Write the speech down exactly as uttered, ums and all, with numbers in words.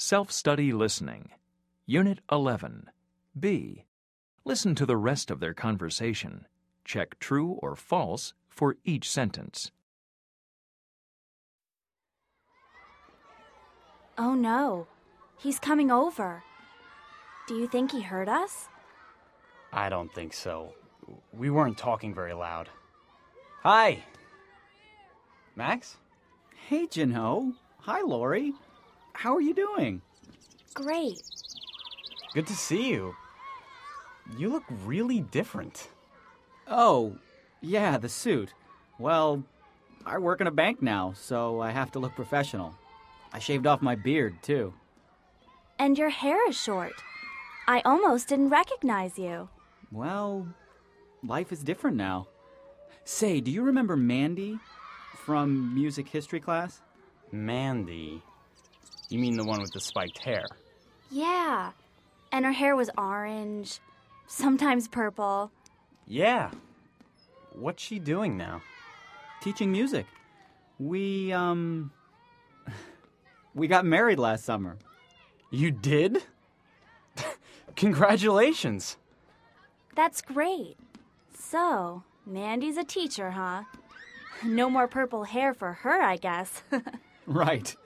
Self-study listening. Unit eleven. B. Listen to the rest of their conversation. Check true or false for each sentence. Oh no, he's coming over. Do you think he heard us? I don't think so. We weren't talking very loud. Hi! Max? Hey, Jinho. Hi, Lori. How are you doing? Great. Good to see you. You look really different. Oh, yeah, the suit. Well, I work in a bank now, so I have to look professional. I shaved off my beard, too. And your hair is short. I almost didn't recognize you. Well, life is different now. Say, do you remember Mandy from music history class? Mandy? You mean the one with the spiked hair? Yeah, and her hair was orange, sometimes purple. Yeah. What's she doing now? Teaching music. We, um... we got married last summer. You did? Congratulations. That's great. So, Mandy's a teacher, huh? No more purple hair for her, I guess. Right.